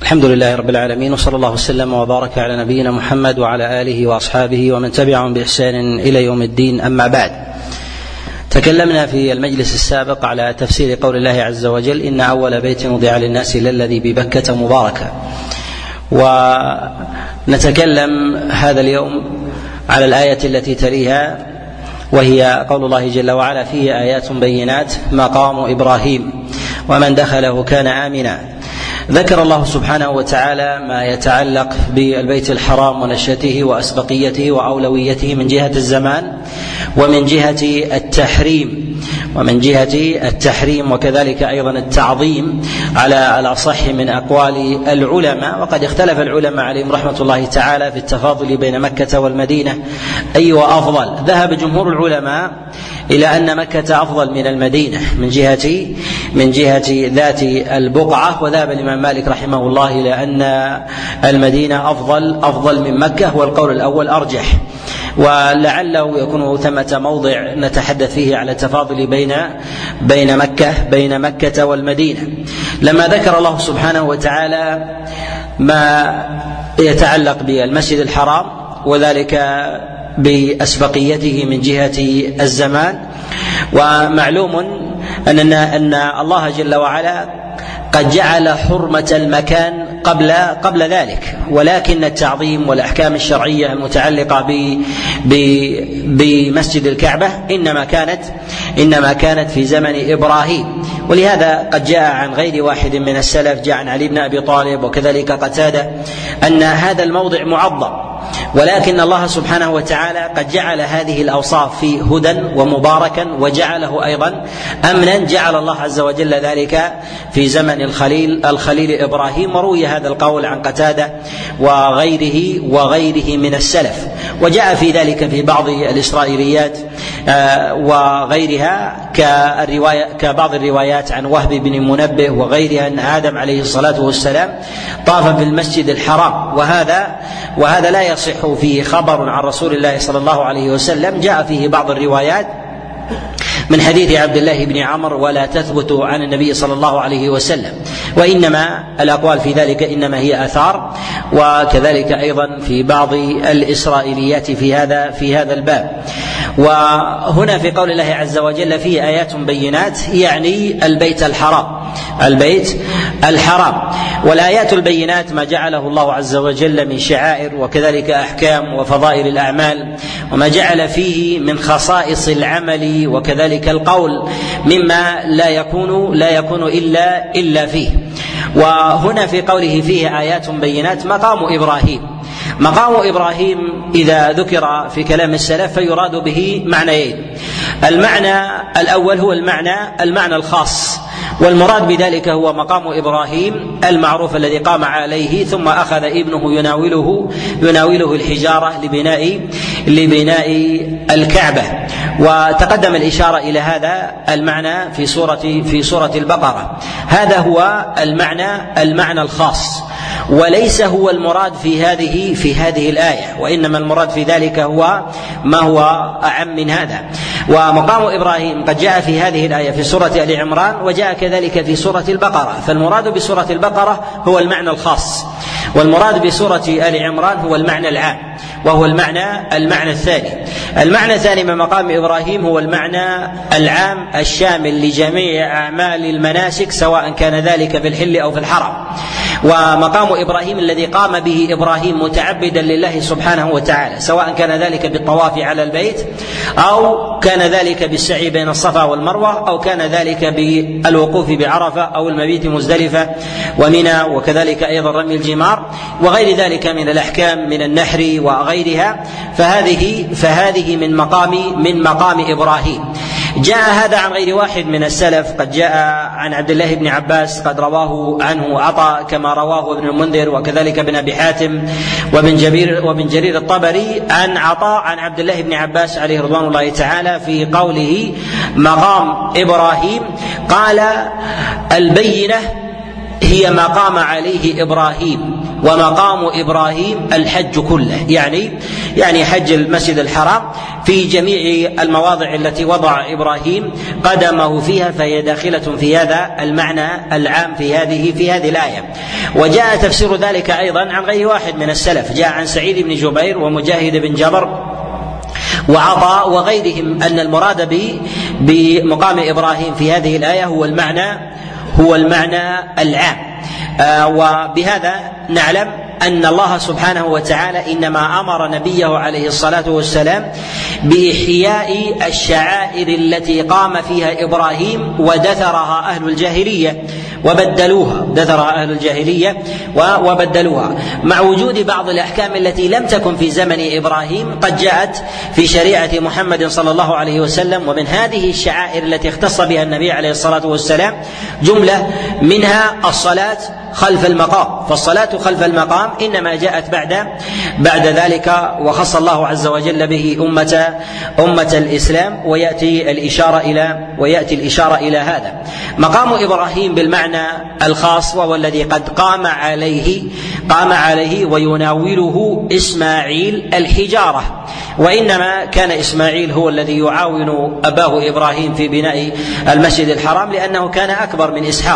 الحمد لله رب العالمين، وصلى الله وسلم وبارك على نبينا محمد وعلى آله وأصحابه ومن تبعهم بإحسان إلى يوم الدين. أما بعد، تكلمنا في المجلس السابق على تفسير قول الله عز وجل: إن أول بيت وضع للناس للذي ببكة مباركا. ونتكلم هذا اليوم على الآية التي تليها، وهي قول الله جل وعلا: فيه آيات بينات مقام إبراهيم ومن دخله كان آمنا. ذكر الله سبحانه وتعالى ما يتعلق بالبيت الحرام ونشأته وأسبقيته وأولويته من جهة الزمان ومن جهة التحريم وكذلك أيضا التعظيم على الأصح من أقوال العلماء. وقد اختلف العلماء عليهم رحمة الله تعالى في التفاضل بين مكة والمدينة أيوة أفضل. ذهب جمهور العلماء إلى أن مكة أفضل من المدينة من جهة ذات البقعة، وذهب الإمام مالك رحمه الله إلى أن المدينة أفضل من مكة، والقول الأول أرجح. ولعله يكون ثمة موضع نتحدث فيه على التفاضل بين مكة والمدينة، لما ذكر الله سبحانه وتعالى ما يتعلق بالمسجد الحرام وذلك بأسبقيته من جهة الزمان. ومعلوم أن الله جل وعلا قد جعل حرمة المكان قبل ذلك، ولكن التعظيم والأحكام الشرعية المتعلقة بمسجد الكعبة إنما كانت في زمن إبراهيم. ولهذا قد جاء عن غير واحد من السلف، جاء عن علي بن أبي طالب وكذلك قتادة، أن هذا الموضع معظم، ولكن الله سبحانه وتعالى قد جعل هذه الأوصاف فيه هدى ومباركا، وجعله أيضا أمنا. جعل الله عز وجل ذلك في زمن الخليل إبراهيم. وروي هذا القول عن قتادة وغيره من السلف، وجاء في ذلك في بعض الإسرائيليات وغيرها كبعض الروايات عن وهب بن منبه وغيرها أن آدم عليه الصلاة والسلام طاف في المسجد الحرام، وهذا لا يصح فيه خبر عن رسول الله صلى الله عليه وسلم. جاء فيه بعض الروايات من حديث عبد الله بن عمرو ولا تثبت عن النبي صلى الله عليه وسلم، وإنما الأقوال في ذلك إنما هي آثار، وكذلك أيضا في بعض الإسرائيليات في هذا الباب. وهنا في قول الله عز وجل فيه آيات بينات، يعني البيت الحرام. والآيات البينات ما جعله الله عز وجل من شعائر وكذلك أحكام وفضائل الأعمال، وما جعل فيه من خصائص العمل وكذلك القول مما لا يكون إلا فيه. وهنا في قوله فيه آيات بينات مقام إبراهيم إذا ذكر في كلام السلف فيراد به معنيين. المعنى الأول هو المعنى الخاص، والمراد بذلك هو مقام إبراهيم المعروف الذي قام عليه ثم أخذ ابنه يناوله الحجارة لبناء الكعبة. وتقدم الإشارة إلى هذا المعنى في سورة البقرة. هذا هو المعنى الخاص، وليس هو المراد في هذه الآية، وإنما المراد في ذلك هو ما هو أعم من هذا. ومقام إبراهيم قد جاء في هذه الآية في سورة آل عمران، وجاء كذلك في سورة البقرة. فالمراد بسورة البقرة هو المعنى الخاص، والمراد بسورة آل عمران هو المعنى العام، وهو المعنى الثاني. المعنى الثاني من مقام إبراهيم هو المعنى العام الشامل لجميع أعمال المناسك، سواء كان ذلك في الحل أو في الحرم. ومقام إبراهيم الذي قام به إبراهيم متعبدا لله سبحانه وتعالى، سواء كان ذلك بالطواف على البيت، أو كان ذلك بالسعي بين الصفا والمروة، أو كان ذلك بالوقوف بعرفة أو المبيت مزدلفة ومنى، وكذلك أيضا رمي الجمار وغير ذلك من الأحكام من النحر وغيرها. فهذه من مقام إبراهيم. جاء هذا عن غير واحد من السلف. قد جاء عن عبد الله بن عباس قد رواه عنه عطاء كما رواه ابن المنذر وكذلك ابن أبي حاتم وابن جرير الطبري عن عطاء عن عبد الله بن عباس عليه رضوان الله تعالى في قوله مقام إبراهيم، قال البينة هي ما قام عليه إبراهيم، ومقام إبراهيم الحج كله، يعني حج المسجد الحرام في جميع المواضع التي وضع إبراهيم قدمه فيها، فهي داخلة في هذا المعنى العام في هذه الآية. وجاء تفسير ذلك أيضا عن غير واحد من السلف، جاء عن سعيد بن جبير ومجاهد بن جبر وعطاء وغيرهم أن المراد بمقام إبراهيم في هذه الآية هو المعنى العام. وبهذا نعلم أن الله سبحانه وتعالى إنما أمر نبيه عليه الصلاة والسلام بإحياء الشعائر التي قام فيها إبراهيم ودثرها أهل الجاهلية وبدلوها مع وجود بعض الأحكام التي لم تكن في زمن إبراهيم قد جاءت في شريعة محمد صلى الله عليه وسلم. ومن هذه الشعائر التي اختص بها النبي عليه الصلاة والسلام جملة منها الصلاة خلف المقام، فالصلاة خلف المقام إنما جاءت بعد ذلك، وخص الله عز وجل به أمة الإسلام، ويأتي الإشارة إلى هذا. مقام إبراهيم بالمعنى الخاص وهو الذي قد قام عليه ويناوله إسماعيل الحجارة، وإنما كان إسماعيل هو الذي يعاون أباه إبراهيم في بناء المسجد الحرام لأنه كان أكبر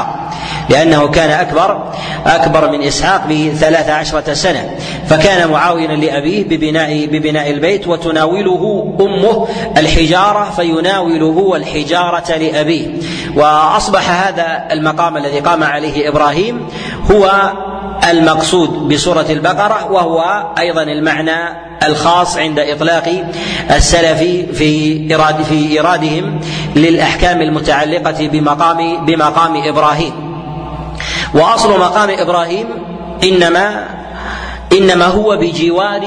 من إسحاق ب13 سنة، فكان معاونا لأبيه ببناء البيت، وتناوله أمه الحجارة فيناوله الحجارة لأبيه. وأصبح هذا المقام الذي قام عليه إبراهيم هو المقصود بسورة البقرة، وهو أيضا المعنى الخاص عند إطلاق السلف في إيرادهم للأحكام المتعلقة بمقام إبراهيم. وأصل مقام إبراهيم إنما هو بجوار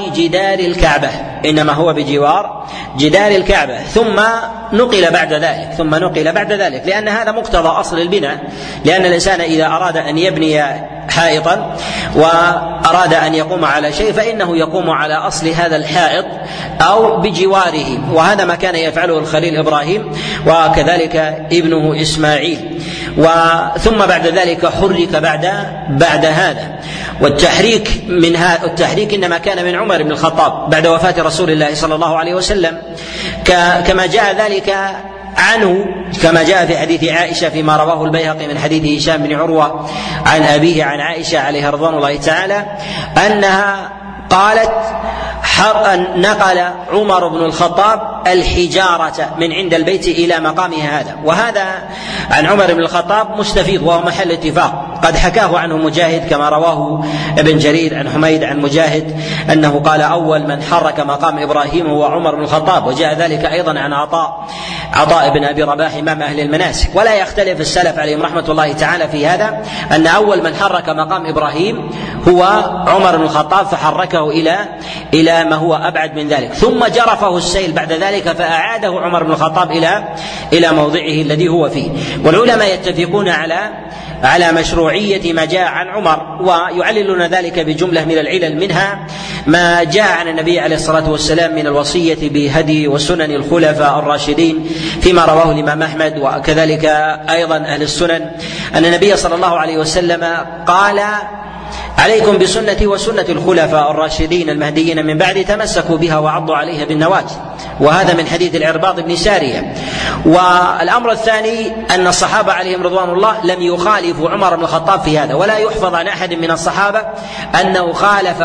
جدار الكعبة، ثم نقل بعد ذلك لأن هذا مقتضى أصل البناء، لأن الإنسان إذا أراد أن يبني حائطا وأراد أن يقوم على شيء فإنه يقوم على أصل هذا الحائط أو بجواره، وهذا ما كان يفعله الخليل إبراهيم وكذلك ابنه إسماعيل. ثم بعد ذلك حرك بعد هذا، والتحريك إنما كان من عمر بن الخطاب بعد وفاة رسول الله صلى الله عليه وسلم، كما جاء ذلك عنه كما جاء في حديث عائشة فيما رواه البيهقي من حديث هشام بن عروة عن أبيه عن عائشة عليها رضوان الله تعالى أنها قالت نقل عمر بن الخطاب الحجارة من عند البيت إلى مقامها هذا. وهذا عن عمر بن الخطاب مستفيض وهو محل اتفاق، قد حكاه عنه مجاهد كما رواه ابن جرير عن حميد عن مجاهد أنه قال أول من حرك مقام إبراهيم هو عمر بن الخطاب. وجاء ذلك أيضا عن عطاء بن أبي رباح إمام أهل المناسك. ولا يختلف السلف عليهم رحمة الله تعالى في هذا أن أول من حرك مقام إبراهيم هو عمر بن الخطاب، فحركه إلى ما هو أبعد من ذلك، ثم جرفه السيل بعد ذلك فأعاده عمر بن الخطاب إلى موضعه الذي هو فيه. والعلماء يتفقون على مشروعية ما جاء عن عمر، ويعللون ذلك بجملة من العلل، منها ما جاء عن النبي عليه الصلاة والسلام من الوصية بهدي وسنن الخلفاء الراشدين فيما رواه الإمام أحمد وكذلك أيضا أهل السنن أن النبي صلى الله عليه وسلم قال عليكم بسنتي وسنة الخلفاء الراشدين المهديين من بعد تمسكوا بها وعضوا عليها بالنواجذ، وهذا من حديث العرباض بن سارية. والأمر الثاني أن الصحابة عليهم رضوان الله لم يخالفوا عمر بن الخطاب في هذا، ولا يحفظ عن أحد من الصحابة أنه خالف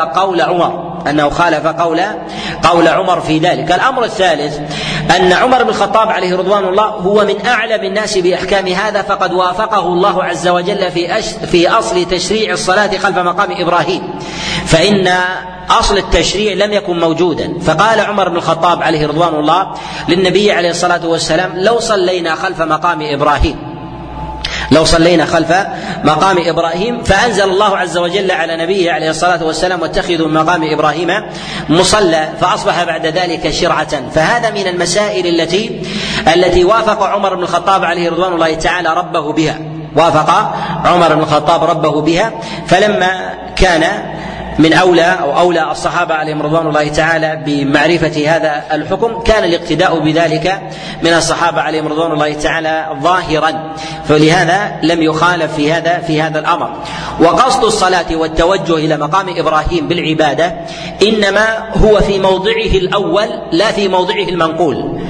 قول عمر في ذلك. الأمر الثالث أن عمر بن الخطاب عليه رضوان الله هو من أعلم الناس بأحكام هذا، فقد وافقه الله عز وجل في أصل تشريع الصلاة خلف مقام إبراهيم، فإن أصل التشريع لم يكن موجودا. فقال عمر بن الخطاب عليه رضوان الله للنبي عليه الصلاة والسلام لو صلينا خلف مقام إبراهيم، فأنزل الله عز وجل على نبيه عليه الصلاة والسلام واتخذوا من مقام إبراهيم مصلى، فأصبح بعد ذلك شرعة. فهذا من المسائل التي وافق عمر بن الخطاب عليه رضوان الله تعالى ربه بها، فلما كان من أولى الصحابة عليهم رضوان الله تعالى بمعرفة هذا الحكم، كان الاقتداء بذلك من الصحابة عليهم رضوان الله تعالى ظاهرا، فلهذا لم يخالف في هذا الأمر. وقصد الصلاة والتوجه إلى مقام إبراهيم بالعبادة إنما هو في موضعه الأول لا في موضعه المنقول،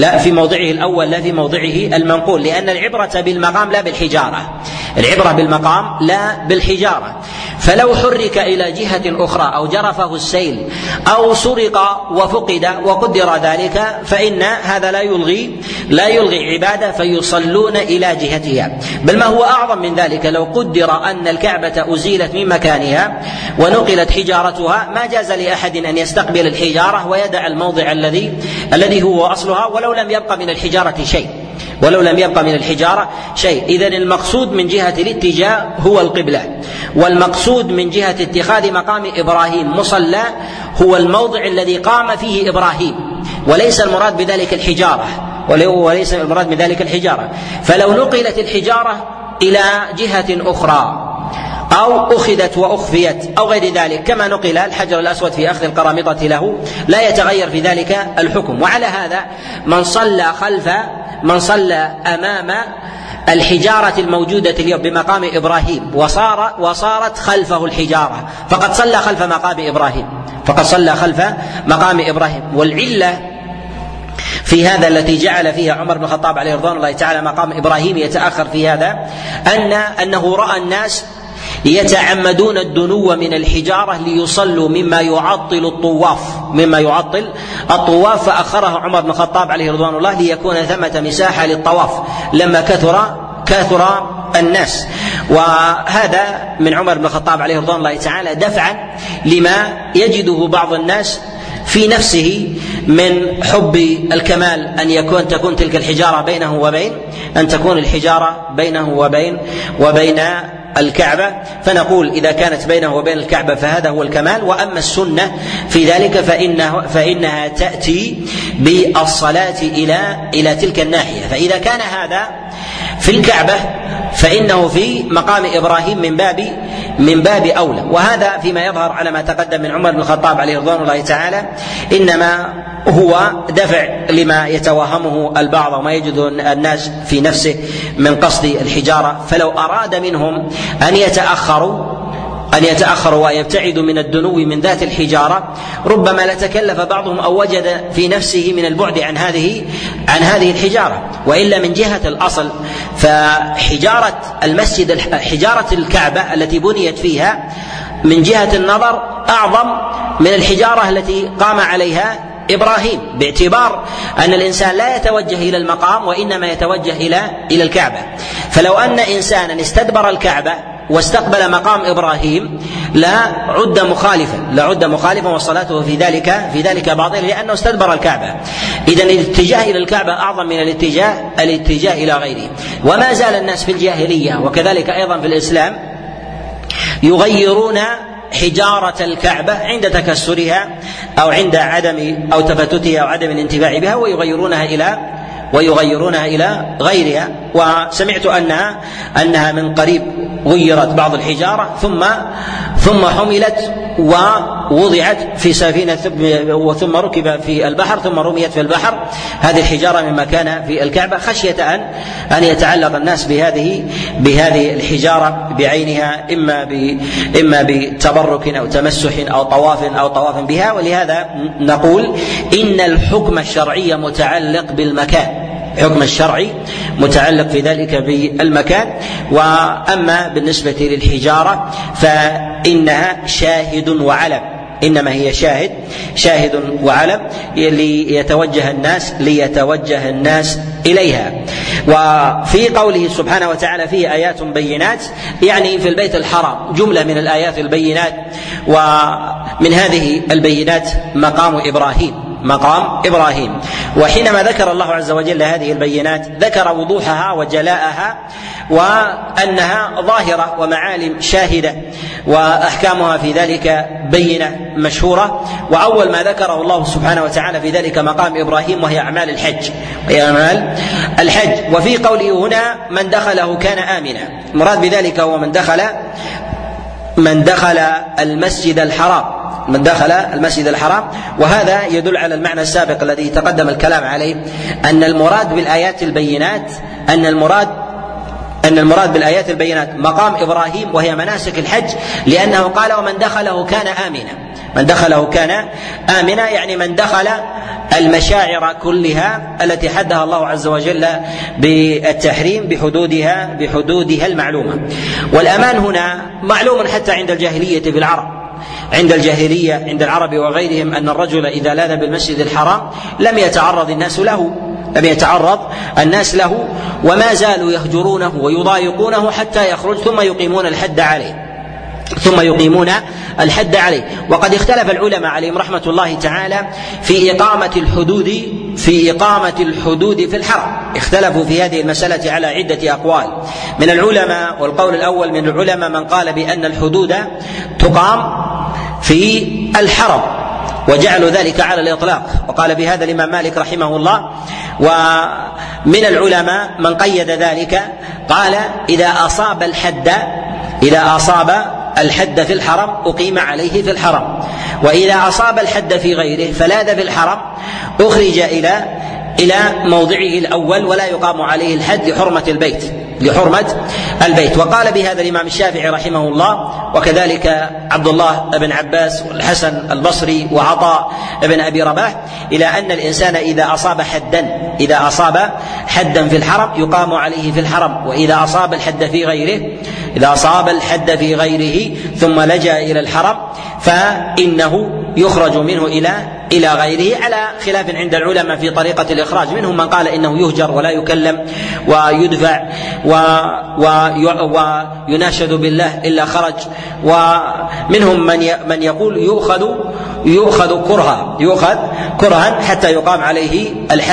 لأن العبرة بالمقام لا بالحجارة، العبرة بالمقام لا بالحجارة. فلو حرك إلى جهة أخرى أو جرفه السيل أو سرق وفقد وقدر ذلك فإن هذا لا يلغي عبادة، فيصلون إلى جهتها. بل ما هو أعظم من ذلك، لو قدر أن الكعبة أزيلت من مكانها ونقلت حجارتها ما جاز لأحد أن يستقبل الحجارة ويدع الموضع الذي هو أصلها ولو لم يبق من الحجارة شيء. إذن المقصود من جهة الاتجاه هو القبلة، والمقصود من جهة اتخاذ مقام إبراهيم مصلى هو الموضع الذي قام فيه إبراهيم، وليس المراد بذلك الحجارة. فلو نقلت الحجارة إلى جهة أخرى أو أخذت وأخفيت أو غير ذلك كما نقل الحجر الأسود في أخذ القرامطة له لا يتغير في ذلك الحكم. وعلى هذا من صلى أمام الحجارة الموجودة اليوم بمقام إبراهيم وصارت خلفه الحجارة فقد صلى خلف مقام إبراهيم. والعلة في هذا التي جعل فيها عمر بن الخطاب عليه رضوان الله تعالى مقام إبراهيم يتأخر في هذا أنه رأى الناس يتعمدون الدنو من الحجارة ليصلوا مما يعطل الطواف فأخره عمر بن الخطاب عليه رضوان الله ليكون ثمة مساحة للطواف لما كثر الناس. وهذا من عمر بن الخطاب عليه رضوان الله تعالى دفعا لما يجده بعض الناس في نفسه من حب الكمال أن تكون تلك الحجارة بينه وبين الكعبة، فنقول إذا كانت بينه وبين الكعبة فهذا هو الكمال. وأما السنة في ذلك فإنها تأتي بالصلاة إلى تلك الناحية. فإذا كان هذا في الكعبة فإنه في مقام إبراهيم من باب أولى. وهذا فيما يظهر على ما تقدم من عمر بن الخطاب عليه رضوان الله تعالى إنما هو دفع لما يتوهمه البعض وما يجد الناس في نفسه من قصد الحجارة. فلو أراد منهم أن يتأخروا ويبتعدوا من الدنو من ذات الحجارة ربما لتكلف بعضهم أو وجد في نفسه من البعد عن هذه الحجارة. وإلا من جهة الأصل فحجارة المسجد حجارة الكعبة التي بنيت فيها من جهة النظر أعظم من الحجارة التي قام عليها إبراهيم، باعتبار أن الإنسان لا يتوجه إلى المقام وإنما يتوجه إلى الكعبة. فلو أن إنسانا استدبر الكعبة واستقبل مقام إبراهيم لا عد مخالفا وصلاته في ذلك باطلة لأنه استدبر الكعبة. إذن الاتجاه إلى الكعبة أعظم من الاتجاه إلى غيره. وما زال الناس في الجاهلية وكذلك أيضا في الإسلام يغيرون حجارة الكعبة عند تكسرها أو عند عدم أو تفتتها أو عدم الانتفاع بها ويغيرونها إلى غيرها. وسمعت أنها من قريب غيرت بعض الحجارة ثم حملت ووضعت في سفينة ثم ركب في البحر ثم رميت في البحر هذه الحجارة مما كان في الكعبة خشية أن يتعلق الناس بهذه الحجارة بعينها إما بتبرك أو تمسح أو طواف بها. ولهذا نقول إن الحكم الشرعي متعلق بالمكان، الحكم الشرعي متعلق في ذلك بالمكان. وأما بالنسبة للحجارة فإنها شاهد وعلم، إنما هي شاهد وعلم ليتوجه الناس إليها. وفي قوله سبحانه وتعالى فيه آيات بينات يعني في البيت الحرام جملة من الآيات البينات، ومن هذه البينات مقام إبراهيم. وحينما ذكر الله عز وجل هذه البينات ذكر وضوحها وجلاءها وأنها ظاهرة ومعالم شاهدة وأحكامها في ذلك بينة مشهورة. وأول ما ذكره الله سبحانه وتعالى في ذلك مقام إبراهيم وهي أعمال الحج. وفي قوله هنا من دخله كان آمنا، المراد بذلك هو من دخل من دخل المسجد الحرام، وهذا يدل على المعنى السابق الذي تقدم الكلام عليه، أن المراد بالآيات البينات مقام إبراهيم وهي مناسك الحج، لأنه قال ومن دخله كان آمنا، يعني من دخل المشاعر كلها التي حدها الله عز وجل بالتحريم بحدودها المعلومة. والأمان هنا معلوم حتى عند الجاهلية في العرب، عند العرب وغيرهم، أن الرجل إذا لاذ بالمسجد الحرام لم يتعرض الناس له وما زالوا يهجرونه ويضايقونه حتى يخرج ثم يقيمون الحد عليه. وقد اختلف العلماء عليهم رحمة الله تعالى في إقامة الحدود في الحرم، اختلفوا في هذه المسألة على عدة أقوال من العلماء. والقول الأول من العلماء من قال بأن الحدود تقام في الحرم وجعلوا ذلك على الإطلاق، وقال بهذا الإمام مالك رحمه الله. ومن العلماء من قيد ذلك، قال إذا أصاب الحد في الحرم أقيم عليه في الحرم، وإذا أصاب الحد في غيره فلاذ في الحرم أخرج إلى موضعه الأول ولا يقام عليه الحد لحرمة البيت. وقال بهذا الإمام الشافعي رحمه الله، وكذلك عبد الله بن عباس والحسن البصري وعطاء بن أبي رباح، إلى أن الإنسان إذا أصاب حدا في الحرم يقام عليه في الحرم، وإذا أصاب الحد في غيره ثم لجأ إلى الحرم فإنه يخرج منه إلى غيره، على خلاف عند العلماء في طريقة الإخراج. منهم من قال إنه يهجر ولا يكلم ويدفع ويناشد بالله إلا خرج، ومنهم من يقول يؤخذ كرها حتى يقام عليه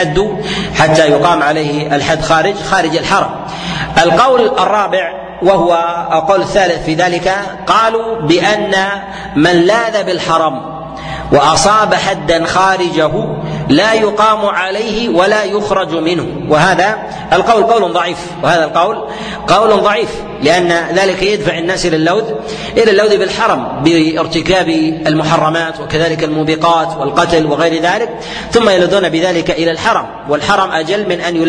الحد خارج الحرم. القول الرابع وهو القول الثالث في ذلك، قالوا بأن من لاذ بالحرم وأصاب حدا خارجه لا يقام عليه ولا يخرج منه، وهذا القول قول ضعيف، لأن ذلك يدفع الناس إلى اللوذ بالحرم بارتكاب المحرمات وكذلك الموبقات والقتل وغير ذلك، ثم يلذون بذلك إلى الحرم، والحرم أجل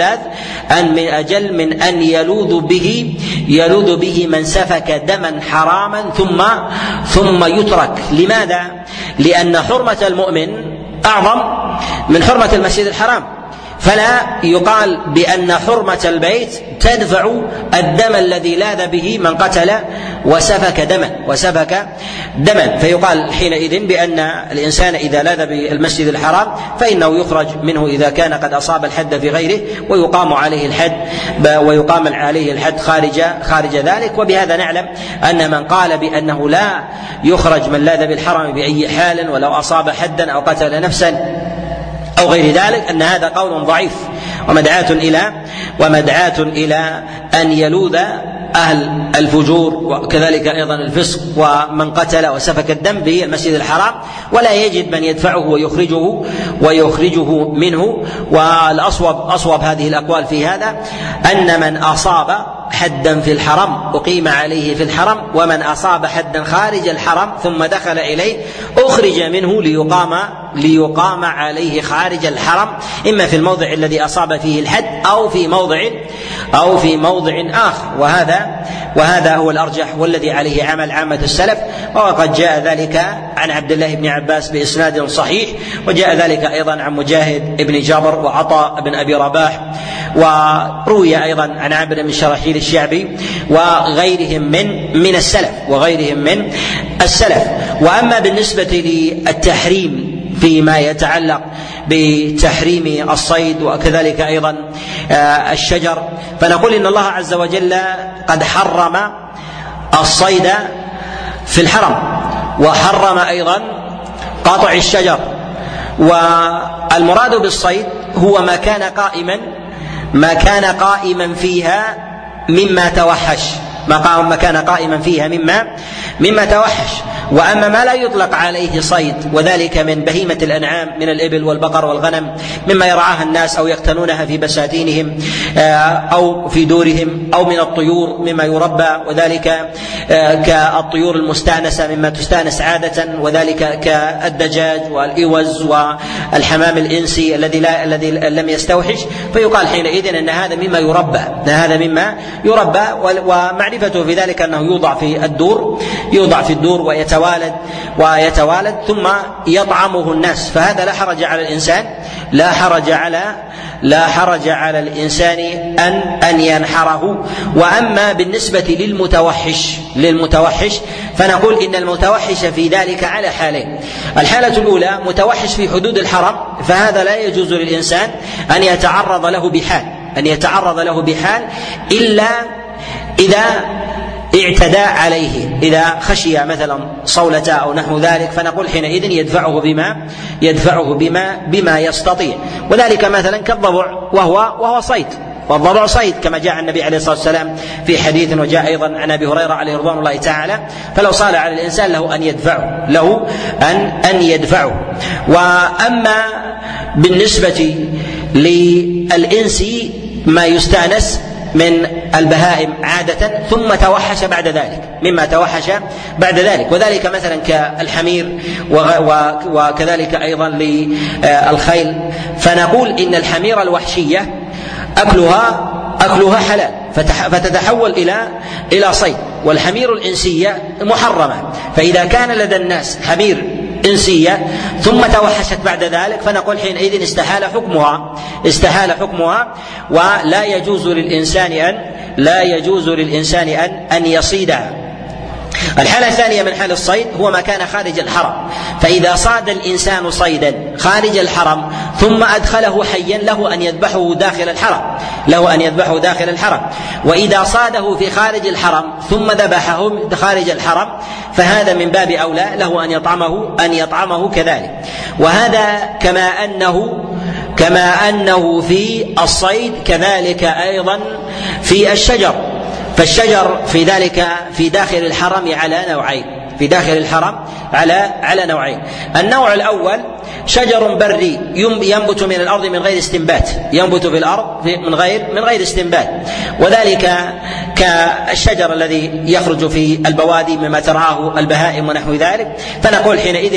من أن يلوذ به من سفك دما حراما ثم يترك. لماذا؟ لأن حرمة المؤمن أعظم من حرمة المسجد الحرام، فلا يقال بأن حرمة البيت تدفع الدم الذي لاذ به من قتل وسفك دما، فيقال حينئذ بأن الإنسان إذا لاذ بالمسجد الحرام فإنه يخرج منه إذا كان قد أصاب الحد في غيره، ويقام عليه الحد خارج ذلك. وبهذا نعلم أن من قال بأنه لا يخرج من لاذ بالحرم بأي حال ولو أصاب حدا أو قتل نفسا أو غير ذلك، أن هذا قول ضعيف ومدعاة إلى أن يلوذ أهل الفجور وكذلك أيضا الفسق ومن قتل وسفك الدم به المسجد الحرام، ولا يجد من يدفعه ويخرجه منه. والأصوب هذه الأقوال في هذا أن من أصاب حدا في الحرم أقيم عليه في الحرم، ومن أصاب حدا خارج الحرم ثم دخل إليه أخرج منه ليقام عليه خارج الحرم، إما في الموضع الذي أصاب فيه الحد أو في موضع آخر. وهذا هو الأرجح والذي عليه عمل عامة السلف. وقد جاء ذلك عن عبد الله بن عباس بإسناد صحيح، وجاء ذلك أيضا عن مجاهد بن جابر وعطاء بن أبي رباح، وروي أيضا عن عامر بن شراحيل الشعبي وغيرهم من السلف. وأما بالنسبة للتحريم فيما يتعلق بتحريم الصيد وكذلك أيضا الشجر، فنقول إن الله عز وجل قد حرم الصيد في الحرم، وحرم أيضا قطع الشجر. والمراد بالصيد هو ما كان قائما فيها مما توحش، ما كان قائما فيها مما توحش. وأما ما لا يطلق عليه صيد وذلك من بهيمة الأنعام من الإبل والبقر والغنم مما يرعاها الناس أو يقتنونها في بساتينهم أو في دورهم، أو من الطيور مما يربى وذلك كالطيور المستأنسة مما تستأنس عادة، وذلك كالدجاج والإوز والحمام الإنسي الذي لم يستوحش، فيقال حينئذ أن هذا مما يربى ومعرفته في ذلك أنه يوضع في الدور ويتوالد ثم يطعمه الناس، فهذا لا حرج على الإنسان لا حرج على الإنسان أن ينحره. وأما بالنسبة للمتوحش فنقول إن المتوحش في ذلك على حالين. الحالة الأولى متوحش في حدود الحرم، فهذا لا يجوز للإنسان أن يتعرض له بحال إلا إذا اعتدى عليه، إذا خشي مثلا صولة أو نحو ذلك، فنقول حينئذ يدفعه بما يستطيع، وذلك مثلا كالضبع وهو صيد، والضبع صيد كما جاء النبي عليه الصلاة والسلام في حديث، وجاء أيضا عن أبي هريرة عليه رضوان الله تعالى، فلو صال على الإنسان له أن يدفعه. وأما بالنسبة للإنس ما يستأنس من البهائم عادة ثم توحش بعد ذلك، وذلك مثلا كالحمير وكذلك أيضا للخيل، فنقول إن الحمير الوحشية أكلها حلال فتتحول إلى صيد، والحمير الإنسية محرمة، فإذا كان لدى الناس حمير إنسية ثم توحشت بعد ذلك فنقول حينئذ استحال حكمها ولا يجوز للإنسان أن يصيدها. الحالة الثانية من حال الصيد هو ما كان خارج الحرم، فإذا صاد الإنسان صيدا خارج الحرم ثم أدخله حيا له أن يذبحه داخل الحرم، وإذا صاده في خارج الحرم ثم ذبحه خارج الحرم فهذا من باب أولى له أن يطعمه كذلك. وهذا كما أنه في الصيد كذلك أيضا في الشجر، فالشجر في داخل الحرم على نوعين. النوع الأول شجر بري ينبت من الأرض من غير استنبات، ينبت في الأرض من غير استنبات، وذلك كالشجر الذي يخرج في البوادي مما ترعاه البهائم ونحو ذلك، فنقول حينئذ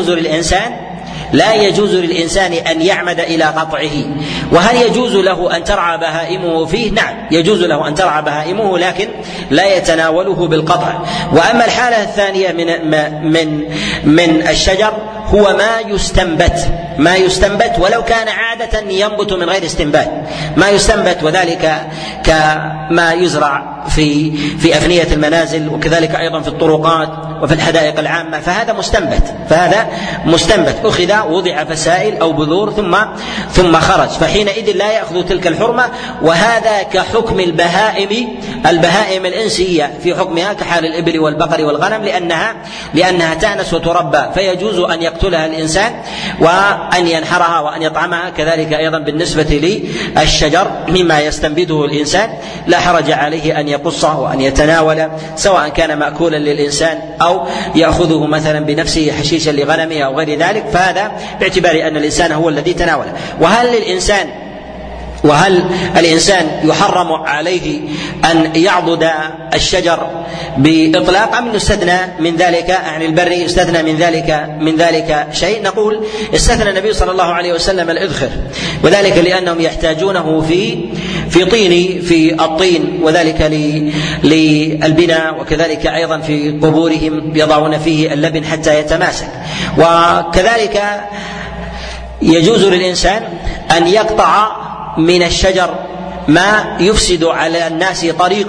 لا يجوز للإنسان أن يعمد إلى قطعه. وهل يجوز له أن ترعى بهائمه فيه؟ نعم يجوز له أن ترعى بهائمه، لكن لا يتناوله بالقطع. وأما الحالة الثانية من الشجر هو ما يستنبت ولو كان عادة ينبت من غير استنبات، ما يستنبت، وذلك كما يزرع في أفنية المنازل وكذلك أيضا في الطرقات وفي الحدائق العامة، فهذا مستنبت أخذ وضع فسائل أو بذور ثم خرج، فحينئذ لا يأخذ تلك الحرمة. وهذا كحكم البهائم الإنسية في حكمها كحال الإبل والبقر والغنم، لأنها تأنس وتربى، فيجوز أن يقتلها الإنسان وأن ينحرها وأن يطعمها. كذلك أيضا بالنسبة للشجر مما يستنبته الإنسان لا حرج عليه أن يقصه وأن يتناول، سواء كان مأكولا للإنسان أو يأخذه مثلا بنفسه حشيشا لغنمه أو غير ذلك، فهذا باعتبار أن الإنسان هو الذي تناوله. وهل الإنسان يحرم عليه أن يعضد الشجر بإطلاق أم يستثنى من ذلك عن البر، يستثنى من ذلك شيء؟ نقول استثنى النبي صلى الله عليه وسلم الإذخر، وذلك لأنهم يحتاجونه في الطين، وذلك للبناء، وكذلك أيضا في قبورهم يضعون فيه اللبن حتى يتماسك. وكذلك يجوز للإنسان أن يقطع من الشجر ما يفسد على الناس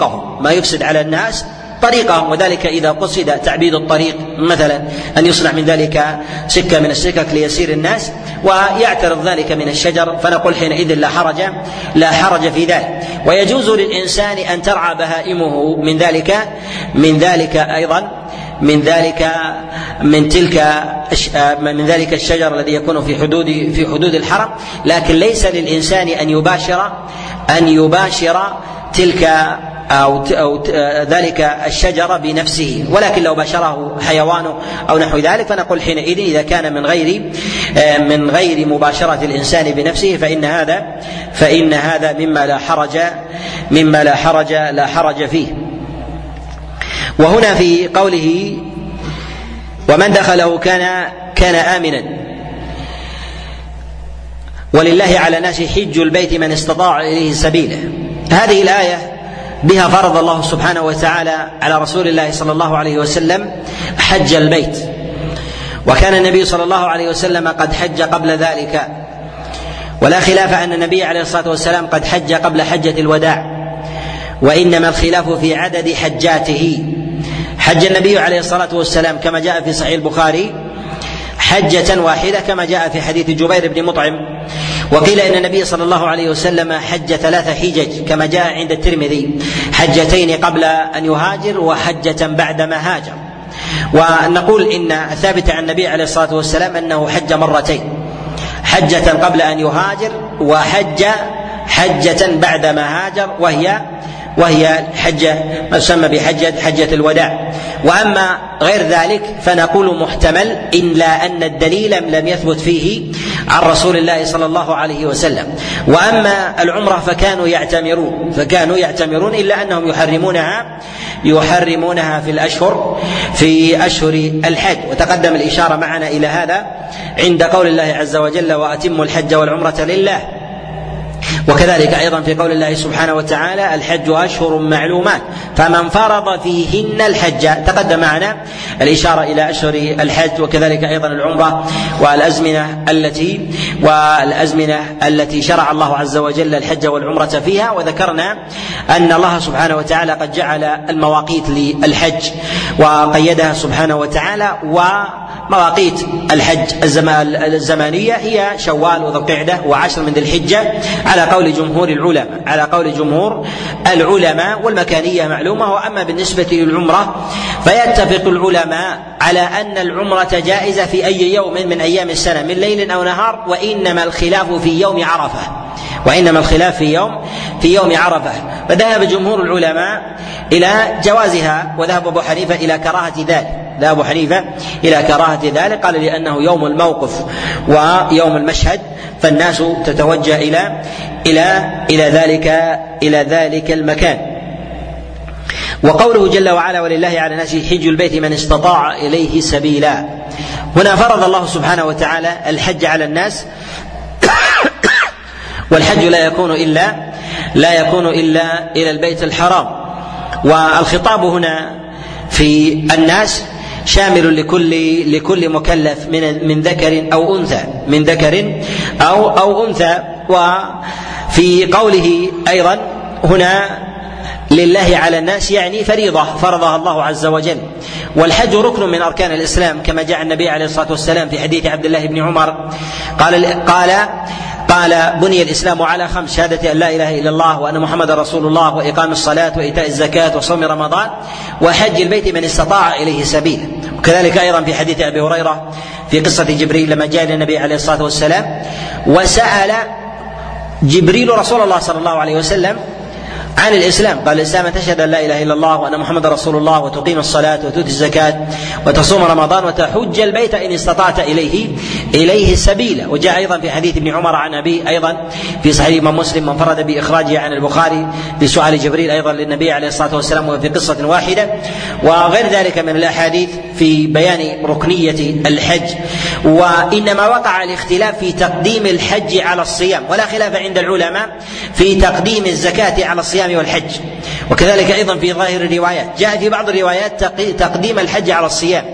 طريقهم، وذلك إذا قصد تعبيد الطريق، مثلا أن يصنع من ذلك سكة من السكك ليسير الناس ويعترض ذلك من الشجر، فنقول حينئذ لا حرج في ذلك. ويجوز للإنسان أن ترعى بهائمه من ذلك أيضا من ذلك الشجر الذي يكون في حدود الحرم، لكن ليس للإنسان أن يباشر تلك أو ذلك الشجرة بنفسه، ولكن لو باشره حيوانه أو نحو ذلك فنقول حينئذ إذا كان من غير مباشرة الإنسان بنفسه فإن هذا مما لا حرج فيه. وهنا في قوله ومن دخله كان آمنا، ولله على الناس حج البيت من استطاع إليه سبيلا، هذه الآية بها فرض الله سبحانه وتعالى على رسول الله صلى الله عليه وسلم حج البيت، وكان النبي صلى الله عليه وسلم قد حج قبل ذلك، ولا خلاف أن النبي عليه الصلاة والسلام قد حج قبل حجة الوداع، وإنما الخلاف في عدد حجاته. حج النبي عليه الصلاة والسلام كما جاء في صحيح البخاري حجة واحدة كما جاء في حديث جبير بن مطعم، وقيل إن النبي صلى الله عليه وسلم حج 3 حجج كما جاء عند الترمذي، حجتين قبل أن يهاجر وحجة بعدما هاجر. ونقول إن ثابت عن النبي عليه الصلاة والسلام أنه حج مرتين، حجة قبل أن يهاجر حجة بعدما هاجر، وهي الحجة ما تسمى حجة الوداع. وأما غير ذلك فنقول محتمل إلا أن الدليل لم يثبت فيه عن رسول الله صلى الله عليه وسلم. وأما العمرة فكانوا يعتمرون إلا أنهم يحرمونها في أشهر الحج، وتقدم الإشارة معنا إلى هذا عند قول الله عز وجل وأتموا الحج والعمرة لله. وكذلك أيضا في قول الله سبحانه وتعالى الحج أشهر معلومات فمن فرض فيهن الحج، تقدم معنا الإشارة إلى أشهر الحج، وكذلك أيضا العمرة والأزمنة التي شرع الله عز وجل الحج والعمرة فيها. وذكرنا أن الله سبحانه وتعالى قد جعل المواقيت للحج وقيدها سبحانه وتعالى، ومواقيت الحج الزمانية هي شوال وذو القعدة و10 من ذي الحجة على قول جمهور العلماء، والمكانية معلومة. وأما بالنسبة للعمرة فيتفق العلماء على أن العمرة جائزة في أي يوم من أيام السنة من ليل أو نهار، وإنما الخلاف في يوم عرفة. فذهب جمهور العلماء إلى جوازها، وذهب أبو حنيفة إلى كراهة ذلك، قال لأنه يوم الموقف ويوم المشهد فالناس تتوجه إلى ذلك المكان. وقوله جل وعلا ولله على الناس حج البيت من استطاع إليه سبيلا، هنا فرض الله سبحانه وتعالى الحج على الناس، والحج لا يكون إلا إلى البيت الحرام. والخطاب هنا في الناس شامل لكل مكلف من ذكر أو أنثى. وفي قوله أيضا هنا لله على الناس يعني فريضة فرضها الله عز وجل. والحج ركن من أركان الإسلام كما جاء النبي عليه الصلاة والسلام في حديث عبد الله بن عمر قال بني الإسلام على 5: شهادة أن لا إله إلا الله وأن محمد رسول الله، وإقام الصلاة وإيتاء الزكاة وصوم رمضان وحج البيت من استطاع إليه سبيلا. وكذلك أيضا في حديث أبي هريرة في قصة جبريل لما جاء النبي عليه الصلاة والسلام وسأل جبريل رسول الله صلى الله عليه وسلم عن الإسلام، قال الإسلام أن تشهد أن لا إله إلا الله وأن محمد رسول الله وتقيم الصلاة وتؤتي الزكاة وتصوم رمضان وتحج البيت إن استطعت إليه سبيلا. وجاء أيضا في حديث ابن عمر عن أبي أيضا في صحيح الإمام مسلم من فرد بإخراجه عن البخاري بسؤال جبريل أيضا للنبي عليه الصلاة والسلام وفي قصة واحدة. وغير ذلك من الأحاديث في بيان ركنية الحج. وإنما وقع الاختلاف في تقديم الحج على الصيام، ولا خلاف عند العلماء في تقديم الزكاة على الصيام والحج. وكذلك أيضا في ظاهر الروايات جاء في بعض الروايات تقديم الحج على الصيام،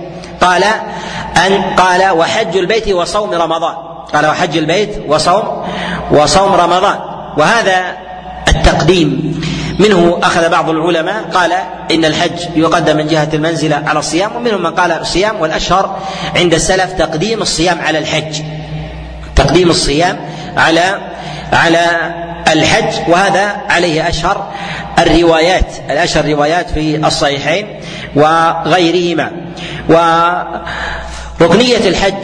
قال وحج البيت وصوم رمضان، قال وحج البيت وصوم رمضان. وهذا التقديم منه أخذ بعض العلماء قال إن الحج يقدم من جهة المنزلة على الصيام، ومنهم من قال الصيام، والأشهر عند السلف تقديم الصيام على الحج، تقديم الصيام على الحج. وهذا عليه أشهر الروايات في الصحيحين وغيرهما. وركنية الحج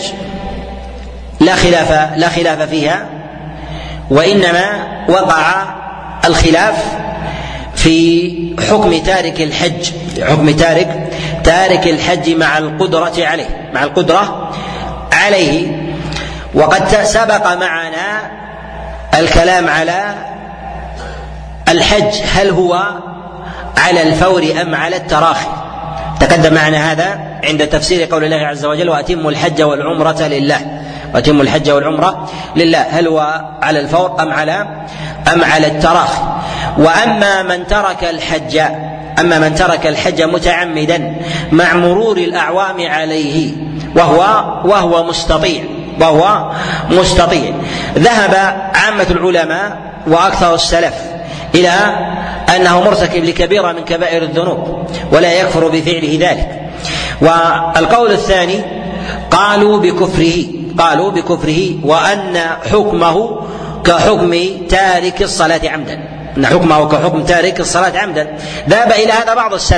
لا خلاف فيها، وإنما وقع الخلاف في حكم تارك الحج، حكم تارك الحج مع القدرة عليه. وقد سبق معنا الكلام على الحج، هل هو على الفور أم على التراخي؟ تقدم معنا هذا عند تفسير قول الله عز وجل: وأتموا الحج والعمرة لله، وأتموا الحج والعمرة لله، هل هو على الفور أم على التراخي؟ وأما من ترك الحج متعمدا مع مرور الأعوام عليه وهو مستطيع، ذهب عامة العلماء وأكثر السلف إلى أنه مرتكب لكبيرة من كبائر الذنوب ولا يكفر بفعله ذلك. والقول الثاني قالوا بكفره وأن حكمه كحكم تارك الصلاة عمدا، أن حكمه كحكم تارك الصلاة عمدا. ذهب إلى هذا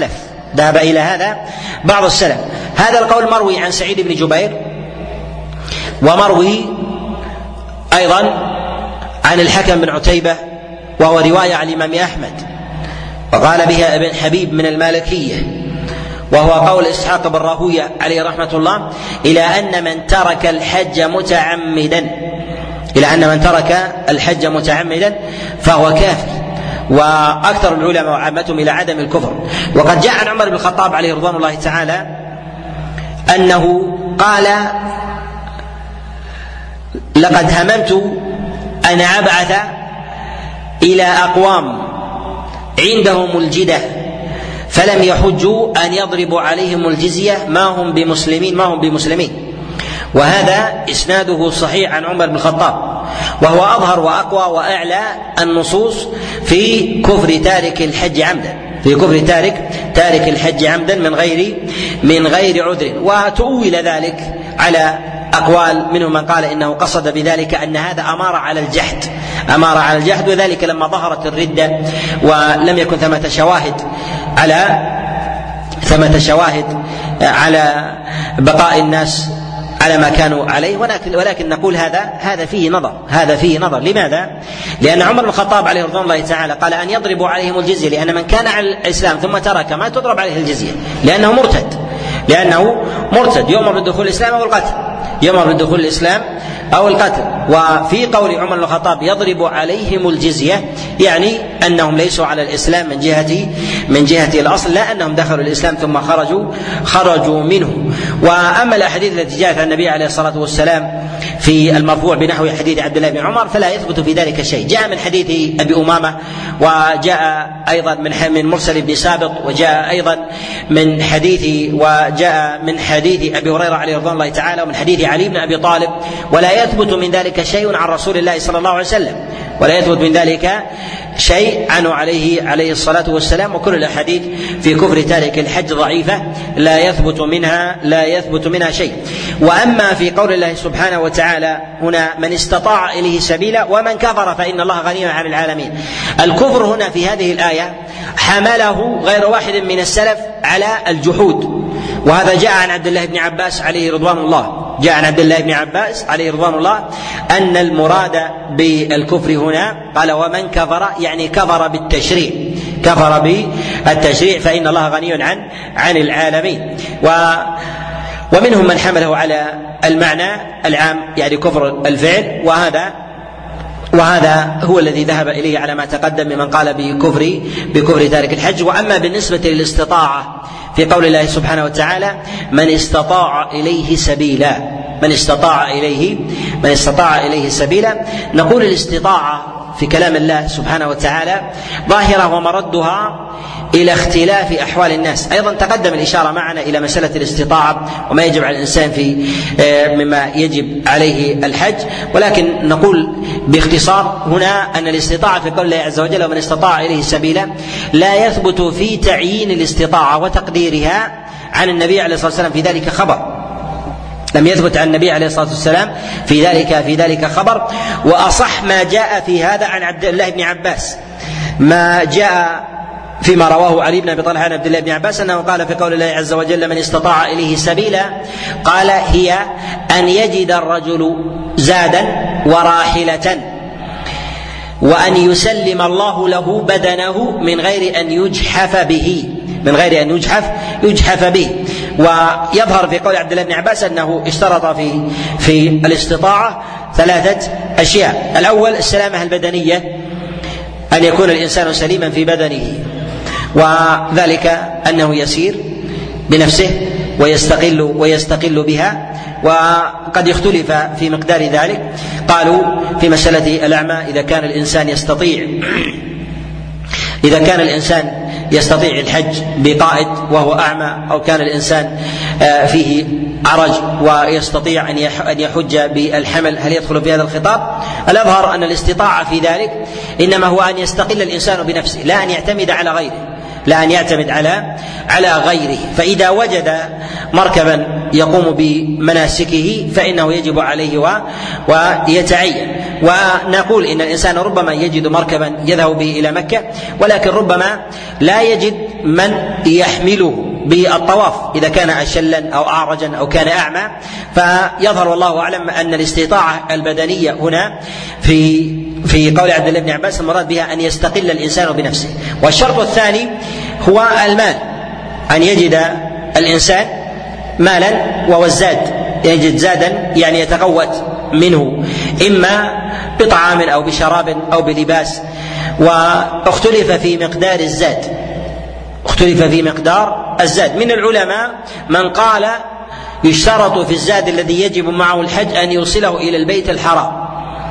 بعض السلف. هذا القول مروي عن سعيد بن جبير، ومروي أيضا عن الحكم بن عتيبة، وهو رواية عن الإمام أحمد، وقال بها ابن حبيب من المالكية، وهو قول إسحاق بن راهوية عليه رحمة الله، إلى أن من ترك الحج متعمدا فهو كافر. وأكثر العلماء وعامتهم إلى عدم الكفر. وقد جاء عن عمر بن الخطاب عليه رضوان الله تعالى أنه قال: لقد هممت أن أبعث إلى أقوام عندهم الجدة فلم يحجوا أن يضربوا عليهم الجزية ما هم بمسلمين. وهذا إسناده صحيح عن عمر بن الخطاب، وهو أظهر وأقوى وأعلى النصوص في كفر تارك الحج عمدا من غير عذر. وتؤول ذلك على أقوال، منهم من قال إنه قصد بذلك أن هذا أمار على الجحد، وذلك لما ظهرت الردة ولم يكن ثمة شواهد على بقاء الناس على ما كانوا عليه. ولكن نقول هذا فيه نظر. لماذا؟ لأن عمر بن الخطاب عليه رضوان الله تعالى قال أن يضربوا عليهم الجزية، لأن من كان على الإسلام ثم ترك ما تضرب عليه الجزية، لأنه مرتد يؤمر بالدخول الإسلام أو القتل. وفي قول عمر بن الخطاب يضرب عليهم الجزية، يعني أنهم ليسوا على الإسلام من جهة الأصل، لا أنهم دخلوا الإسلام ثم خرجوا منه. وأما الأحاديث التي جاءت عن النبي عليه الصلاة والسلام في المرفوع بنحو حديث عبد الله بن عمر فلا يثبت في ذلك شيء. جاء من حديث أبي أمامة، وجاء أيضا من مرسل بن سابط، وجاء أيضا من حديث أبي هريرة عليه رضوان الله تعالى، ومن حديث علي بن أبي طالب، ولا يثبت من ذلك شيء عن رسول الله صلى الله عليه وسلم، ولا يثبت من ذلك شيء عنه عليه الصلاة والسلام. وكل الأحاديث في كفر تارك الحج ضعيفة لا يثبت منها شيء. وأما في قول الله سبحانه وتعالى هنا: من استطاع إليه سبيلا ومن كفر فإن الله غني عن العالمين، الكفر هنا في هذه الآية حمله غير واحد من السلف على الجحود. وهذا جاء عن عبد الله بن عباس عليه رضوان الله أن المراد بالكفر هنا قال: ومن كفر، يعني كفر بالتشريع فإن الله غني عن العالمين. ومنهم من حمله على المعنى العام، يعني كفر الفعل، وهذا هو الذي ذهب إليه على ما تقدم ممن قال بكفر تارك الحج. وأما بالنسبة للاستطاعة في قول الله سبحانه وتعالى: من استطاع إليه سبيلا، نقول الاستطاعة في كلام الله سبحانه وتعالى ظاهرة ومردها إلى اختلاف أحوال الناس. أيضا تقدم الإشارة معنا إلى مسألة الاستطاعة وما يجب على الإنسان مما يجب عليه الحج، ولكن نقول باختصار هنا أن الاستطاعة في قول الله عز وجل: ومن استطاع إليه سبيلا، لا يثبت في تعيين الاستطاعة وتقديرها عن النبي عليه الصلاة والسلام في ذلك خبر، لم يثبت عن النبي عليه الصلاة والسلام في ذلك خبر. وأصح ما جاء في هذا عن عبد الله بن عباس، ما جاء فيما رواه علي بن أبي طالب عن عبد الله بن عباس أنه قال في قول الله عز وجل: من استطاع إليه سبيلا، قال: هي أن يجد الرجل زادا وراحلة وأن يسلم الله له بدنه من غير أن يجحف به، من غير أن يجحف به. ويظهر في قول عبد الله بن عباس أنه اشترط في الاستطاعة 3 أشياء: الأول السلامة البدنية، أن يكون الإنسان سليما في بدنه، وذلك أنه يسير بنفسه ويستقل بها. وقد اختلف في مقدار ذلك، قالوا في مسألة الأعمى إذا كان الإنسان يستطيع الحج بقائد وهو أعمى، أو كان الإنسان فيه عرج ويستطيع أن يحج بالحمل، هل يدخل في هذا الخطاب؟ الأظهر أن الاستطاعة في ذلك إنما هو أن يستقل الإنسان بنفسه، لا أن يعتمد على غيره. فإذا وجد مركبا يقوم بمناسكه فإنه يجب عليه ويتعين. ونقول إن الإنسان ربما يجد مركبا يذهب به إلى مكة، ولكن ربما لا يجد من يحمله بالطواف إذا كان أشلا أو أعرجا أو كان أعمى. فيظهر والله أعلم أن الاستطاعة البدنية هنا في قول عبد الله بن عباس المراد بها أن يستقل الإنسان بنفسه. والشرط الثاني هو المال، أن يجد الإنسان مالا وهو الزاد، يجد زادا يعني يتقوت منه، إما بطعام أو بشراب أو بلباس. واختلف في مقدار الزاد، من العلماء من قال يشترط في الزاد الذي يجب معه الحج أن يوصله إلى البيت الحرام،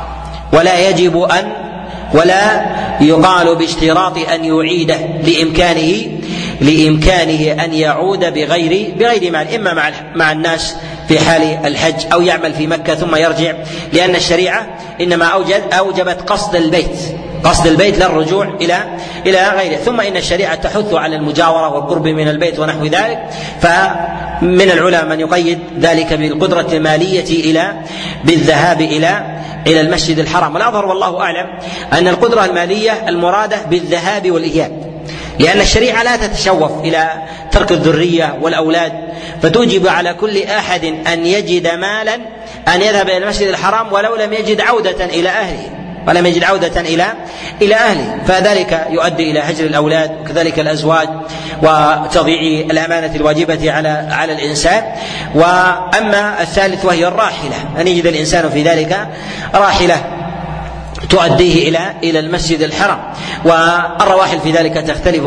ولا يقال باشتراط أن يعيده لإمكانه أن يعود بغير مال، إما مع الناس في حال الحج أو يعمل في مكة ثم يرجع، لأن الشريعة إنما أوجبت قصد البيت لا الرجوع إلى غيره. ثم إن الشريعة تحث على المجاورة والقرب من البيت ونحو ذلك، فمن العلماء من يقيد ذلك بالقدرة المالية بالذهاب إلى المسجد الحرام. والأظهر والله أعلم أن القدرة المالية المرادة بالذهاب والإياب، لأن الشريعة لا تتشوف إلى ترك الذرية والأولاد، فتوجب على كل أحد أن يجد مالا أن يذهب إلى المسجد الحرام ولو لم يجد عودة إلى أهله، فذلك يؤدي إلى هجر الأولاد وكذلك الأزواج وتضييع الأمانة الواجبة على الإنسان. وأما الثالث وهي الراحلة، أن يجد الإنسان في ذلك راحلة تؤديه إلى المسجد الحرام. والرواحل في ذلك تختلف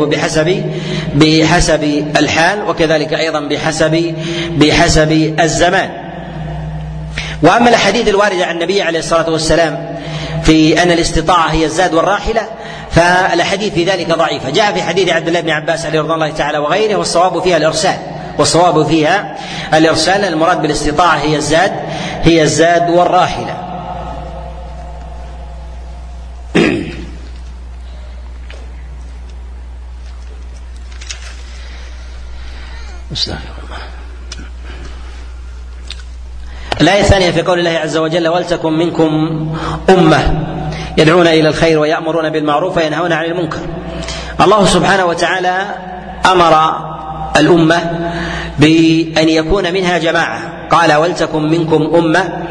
بحسب الحال، وكذلك أيضا بحسب الزمان. وأما الأحاديث الواردة عن النبي عليه الصلاة والسلام في أن الاستطاعة هي الزاد والراحلة، فالأحاديث في ذلك ضعيفة. جاء في حديث عبد الله بن عباس عليه رضي الله تعالى وغيره، والصواب فيها الإرسال، المراد بالاستطاعة هي الزاد والراحلة. الآية الثانية في قول الله عز وجل: ولتكن منكم أمة يدعون إلى الخير ويأمرون بالمعروف وينهون عن المنكر. الله سبحانه وتعالى أمر الأمة بأن يكون منها جماعة، قال: ولتكن منكم أمة.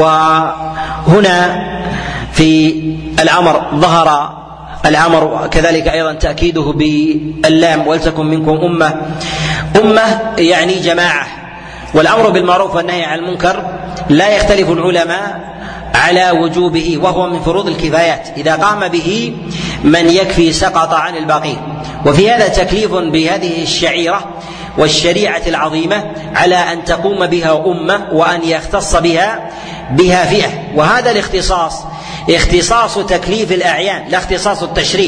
وهنا في الأمر ظهر الأمر كذلك أيضا تأكيده باللام، ولتكن منكم أمة يعني جماعة. والأمر بالمعروف والنهي عن المنكر لا يختلف العلماء على وجوبه، وهو من فروض الكفايات، إذا قام به من يكفي سقط عن الباقين. وفي هذا تكليف بهذه الشعيرة والشريعة العظيمة على أن تقوم بها أمة وأن يختص بها فئة. وهذا الاختصاص اختصاص تكليف الأعيان، لا اختصاص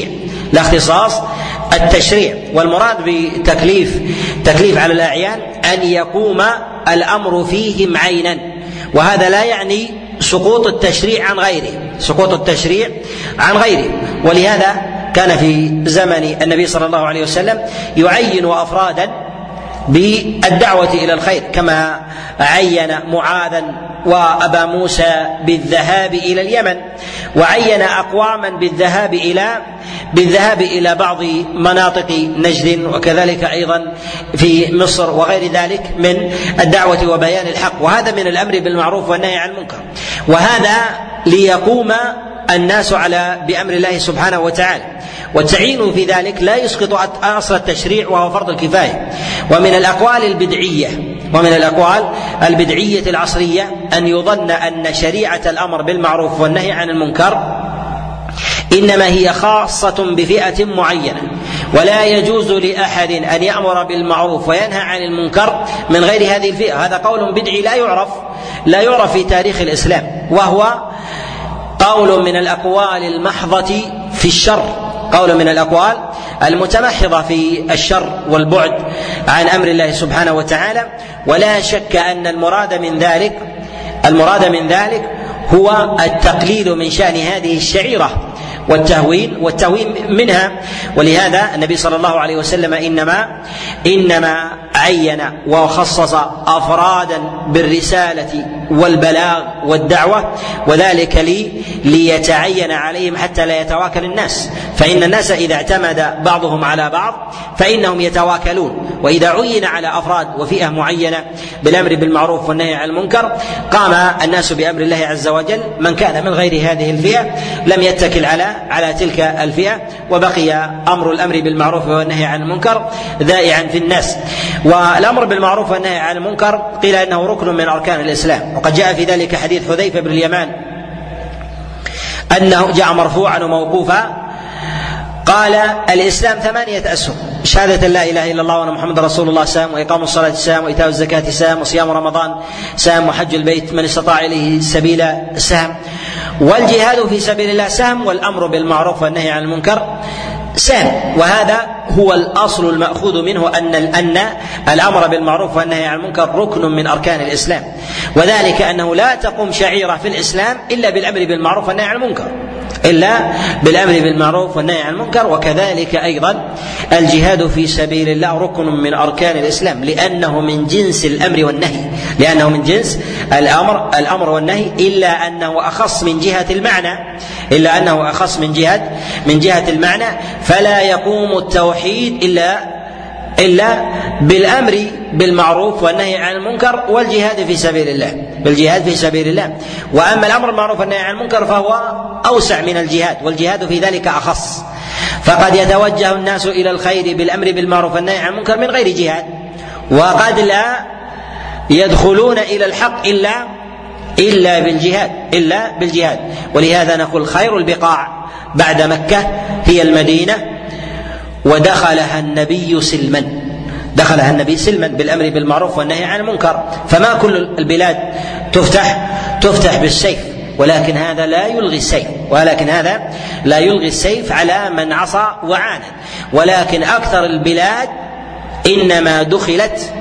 التشريع. والمراد بتكليف على الأعيان أن يقوم الأمر فيهم عينا، وهذا لا يعني سقوط التشريع عن غيره. ولهذا كان في زمن النبي صلى الله عليه وسلم يعين أفرادا بالدعوة إلى الخير، كما عين معاذا وأبا موسى بالذهاب إلى اليمن، وعين أقواما بالذهاب إلى بعض مناطق نجد، وكذلك أيضا في مصر وغير ذلك من الدعوة وبيان الحق. وهذا من الأمر بالمعروف والنهي عن المنكر، وهذا ليقوم الناس بأمر الله سبحانه وتعالى، والتعيين في ذلك لا يسقط أصل التشريع وهو فرض الكفاية. ومن الأقوال البدعية العصرية أن يظن أن شريعة الأمر بالمعروف والنهي عن المنكر إنما هي خاصة بفئة معينة، ولا يجوز لأحد أن يأمر بالمعروف وينهى عن المنكر من غير هذه الفئة. هذا قول بدعي لا يعرف في تاريخ الإسلام، وهو قول من الأقوال المحضة في الشر، قول من الأقوال المتمحضة في الشر والبعد عن أمر الله سبحانه وتعالى. ولا شك أن المراد من ذلك هو التقليل من شأن هذه الشعيرة والتهوين منها. ولهذا النبي صلى الله عليه وسلم إنما عين وخصص أفرادا بالرسالة والبلاغ والدعوة، وذلك ليتعين عليهم حتى لا يتواكل الناس، فإن الناس إذا اعتمد بعضهم على بعض فإنهم يتواكلون. وإذا عين على أفراد وفئة معينة بالأمر بالمعروف والنهي عن المنكر قام الناس بأمر الله عز وجل. من كان من غير هذه الفئة لم يتكل على تلك الفئة، وبقي أمر الأمر بالمعروف والنهي عن المنكر ذائعا في الناس. والأمر بالمعروف والنهي عن المنكر قيل إنه ركن من أركان الإسلام، وقد جاء في ذلك حديث حذيفة بن اليمان أنه جاء مرفوعا وموقوفا قال: الإسلام 8 أسهم: شهادة لا إله إلا الله وأن محمد رسول الله سام، وإقام الصلاة سام، وإيتاء الزكاة سام، وصيام رمضان سام، وحج البيت من استطاع إليه سبيلا سام، والجهاد في سبيل الله سام، والأمر بالمعروف والنهي عن المنكر سام. وهذا هو الأصل المأخوذ منه أن الأمر بالمعروف والنهي عن المنكر ركن من أركان الإسلام، وذلك أنه لا تقوم شعيرة في الإسلام إلا بالأمر بالمعروف والنهي عن المنكر، وكذلك أيضا الجهاد في سبيل الله ركن من أركان الإسلام، لأنه من جنس الأمر والنهي، إلا أنه أخص من جهة المعنى، فلا يقوم التوحيد إلا بالأمر بالمعروف والنهي عن المنكر والجهاد في سبيل الله. وأما الأمر بالمعروف والنهي عن المنكر فهو أوسع من الجهاد، والجهاد في ذلك أخص. فقد يتوجه الناس إلى الخير بالأمر بالمعروف والنهي عن المنكر من غير جهاد، وقد لا يدخلون إلى الحق إلا بالجهاد. ولهذا نقول خير البقاع بعد مكة هي المدينة، ودخلها النبي سلما بالأمر بالمعروف والنهي عن المنكر. فما كل البلاد تفتح بالسيف، ولكن هذا لا يلغي السيف على من عصى وعاند، ولكن أكثر البلاد إنما دخلت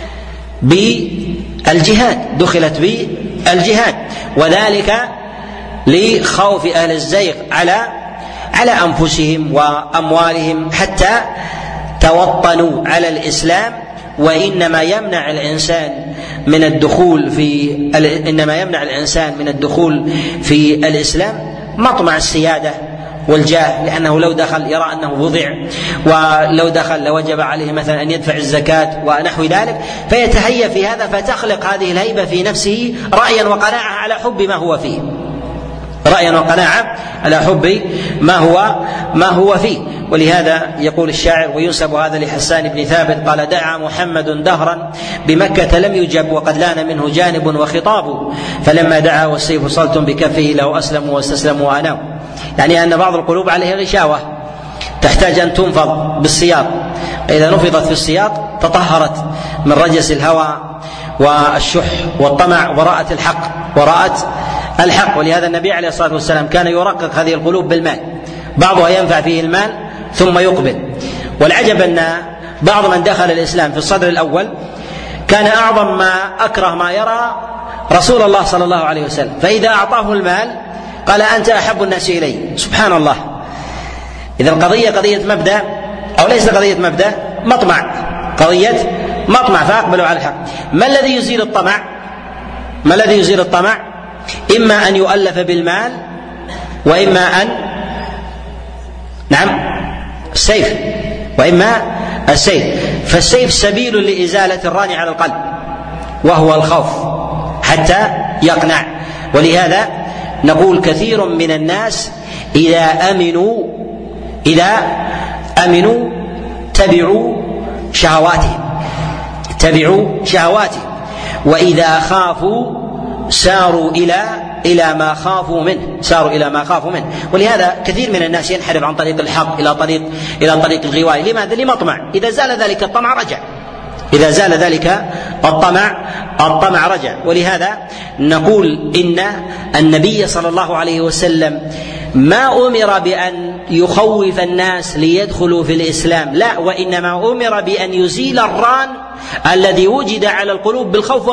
بالجهاد، وذلك لخوف أهل الزيغ على أنفسهم وأموالهم حتى توطنوا على الإسلام. وإنما يمنع الإنسان من الدخول في الإسلام مطمع السيادة والجاه، لأنه لو دخل يرى أنه وضع، ولو دخل لوجب عليه مثلا أن يدفع الزكاة ونحو ذلك، فيتهيأ في هذا، فتخلق هذه الهيبة في نفسه رأيا وقناعة على حب ما هو فيه. ولهذا يقول الشاعر: وينسب هذا لحسان بن ثابت قال: دعا محمد دهرا بمكة لم يجب، وقد لان منه جانب وخطاب، فلما دعا والسيف صلت بكفه له أسلموا واستسلموا وأناوا. يعني أن بعض القلوب عليها غشاوة تحتاج أن تنفض بالسياط، إذا نفضت في السياط تطهرت من رجس الهوى والشح والطمع ورأت الحق. ولهذا النبي عليه الصلاة والسلام كان يرقق هذه القلوب بالمال، بعضها ينفع فيه المال ثم يقبل. والعجب أن بعض من دخل الإسلام في الصدر الأول كان أعظم ما أكره ما يرى رسول الله صلى الله عليه وسلم، فإذا أعطاه المال قال: أنت أحب الناس إلي. سبحان الله. إذا القضية قضية مبدأ أو ليس قضية مبدأ، قضية مطمع، فأقبلوا على الحق. ما الذي يزيل الطمع؟ إما أن يؤلف بالمال، وإما السيف، فالسيف سبيل لإزالة الران على القلب، وهو الخوف حتى يقنع. ولهذا نقول كثير من الناس إذا أمنوا تبعوا شهواتهم وإذا خافوا ساروا إلى ما خافوا منه ولهذا كثير من الناس ينحرف عن طريق الحق إلى طريق الغواية. لماذا؟ لمطمع. إذا زال ذلك الطمع رجع. ولهذا نقول إن النبي صلى الله عليه وسلم ما أمر بأن يخوف الناس ليدخلوا في الإسلام، لا، وإنما أمر بأن يزيل الران الذي وجد على القلوب بالخوف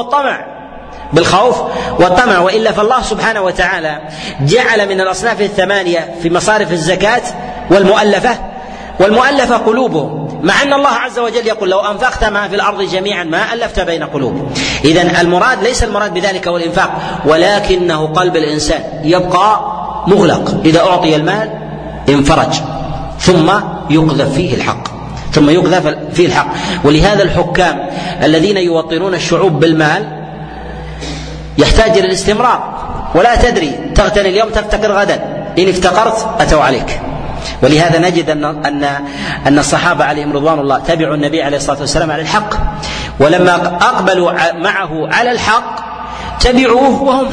والطمع. وإلا فالله سبحانه وتعالى جعل من الأصناف الثمانية في مصارف الزكاة والمؤلفة قلوبهم، مع أن الله عز وجل يقول لو أنفقت ما في الأرض جميعا ما ألفت بين قلوبهم. إذن المراد ليس المراد بذلك والإنفاق، ولكنه قلب الإنسان يبقى مغلق، إذا أعطي المال انفرج ثم يقذف فيه الحق. ولهذا الحكام الذين يوطنون الشعوب بالمال يحتاج إلى الاستمرار، ولا تدري تغتني اليوم تفتقر غدا، إن افتقرت أتوا عليك. ولهذا نجد أن الصحابة عليهم رضوان الله تبعوا النبي عليه الصلاة والسلام على الحق، ولما أقبلوا معه على الحق تبعوه وهم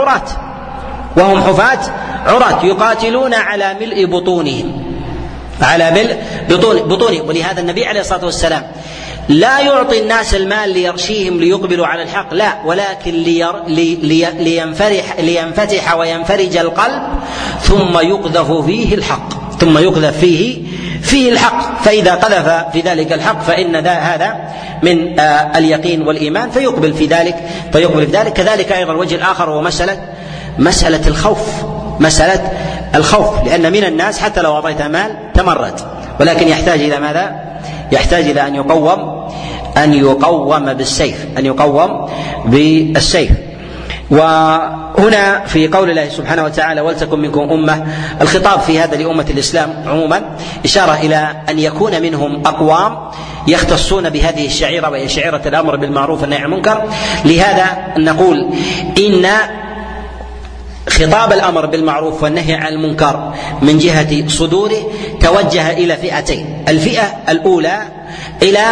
حفاة عراة يقاتلون على ملء بطونهم. ولهذا النبي عليه الصلاة والسلام لا يعطي الناس المال ليرشيهم ليقبلوا على الحق، لا، ولكن لينفتح وينفرج القلب ثم يقذف فيه الحق. فإذا قذف في ذلك الحق فإن هذا من اليقين والإيمان فيقبل في ذلك. كذلك أيضا الوجه الآخر هو مسألة الخوف، لأن من الناس حتى لو أعطيت مال تمرد، ولكن يحتاج إلى ماذا؟ يحتاج إلى أن يقوم بالسيف. وهنا في قول الله سبحانه وتعالى ولتكن منكم أمة، الخطاب في هذا لأمة الإسلام عموما، إشارة إلى أن يكون منهم أقوام يختصون بهذه الشعيرة، وهي شعيرة الأمر بالمعروف والنهي عن المنكر. لهذا نقول إن خطاب الأمر بالمعروف والنهي عن المنكر من جهة صدوره توجه إلى فئتين. الفئة الأولى إلى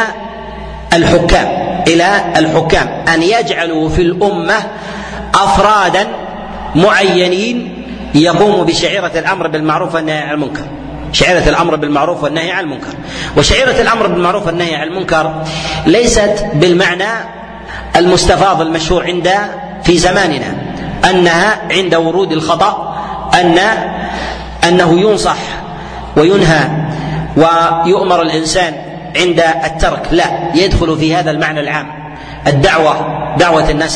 الحكام أن يجعلوا في الأمة أفرادا معينين يقوموا بشعيرة الأمر بالمعروف والنهي عن المنكر. شعيرة الأمر بالمعروف والنهي عن المنكر، وشعيرة الأمر بالمعروف والنهي عن المنكر ليست بالمعنى المستفاض المشهور في زماننا، أنها عند ورود الخطأ أنه ينصح وينهى ويؤمر الإنسان عند الترك، لا، يدخل في هذا المعنى العام دعوة الناس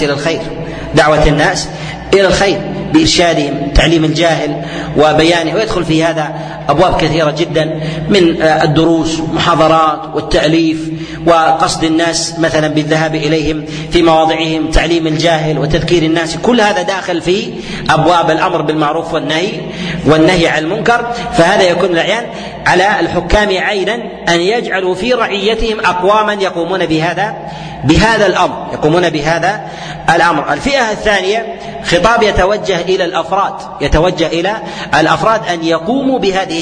إلى الخير بإرشادهم، تعليم الجاهل وبيانه، ويدخل في هذا أبواب كثيرة جدا من الدروس والمحاضرات والتأليف وقصد الناس مثلا بالذهاب إليهم في مواضعهم، تعليم الجاهل وتذكير الناس، كل هذا داخل في أبواب الأمر بالمعروف والنهي عن المنكر. فهذا يكون العيان على الحكام عينا أن يجعلوا في رعيتهم أقواما يقومون بهذا الأمر. الفئة الثانية خطاب يتوجه إلى الأفراد أن يقوموا بهذه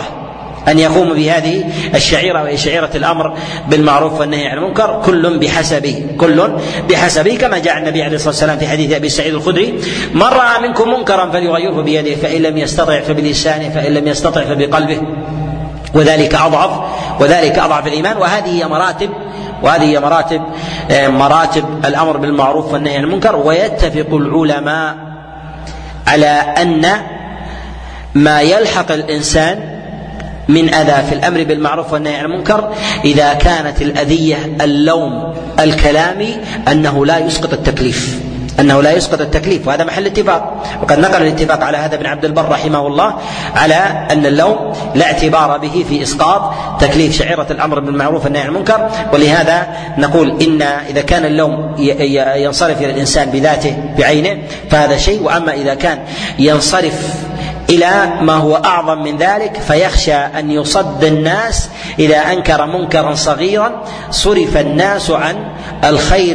الشعيرة، وهي شعيرة الأمر بالمعروف والنهي عن المنكر، كل بحسبه كما جاء النبي عليه الصلاة والسلام في حديث أبي سعيد الخدري: من رأى منكم منكرا فليغيره بيده، فإن لم يستطع فبلسانه، فإن لم يستطع فبقلبه، وذلك أضعف الإيمان. وهذه هي مراتب الأمر بالمعروف والنهي عن المنكر. ويتفق العلماء على أن ما يلحق الإنسان من أذى في الأمر بالمعروف والنهي عن المنكر إذا كانت الأذية اللوم الكلامي أنه لا يسقط التكليف، وهذا محل اتفاق. وقد نقل الاتفاق على هذا ابن عبد البر رحمه الله على أن اللوم لا اعتبار به في إسقاط تكليف شعيرة الأمر بالمعروف والنهي عن المنكر. ولهذا نقول إن إذا كان اللوم ينصرف إلى الإنسان بذاته بعينه فهذا شيء، وأما إذا كان ينصرف إلى ما هو أعظم من ذلك، فيخشى أن يصد الناس إذا أنكر منكرا صغيرا صرف الناس عن الخير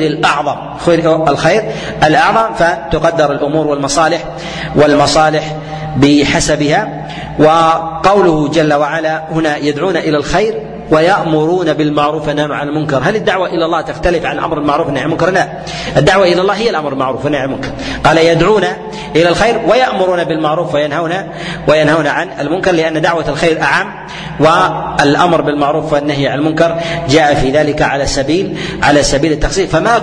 الأعظم، فتقدر الأمور والمصالح بحسبها. وقوله جل وعلا هنا يدعون إلى الخير ويأمرون بالمعروف وينهون عن المنكر. هل الدعوة إلى الله تختلف عن الأمر بالمعروف والنهي عن المنكر؟ لا، الدعوة إلى الله هي الأمر بالمعروف والنهي عن المنكر. قال يدعون إلى الخير ويأمرون بالمعروف وينهون عن المنكر، لأن دعوة الخير أعم، والأمر بالمعروف والنهي عن المنكر جاء في ذلك على سبيل التخصيص. فما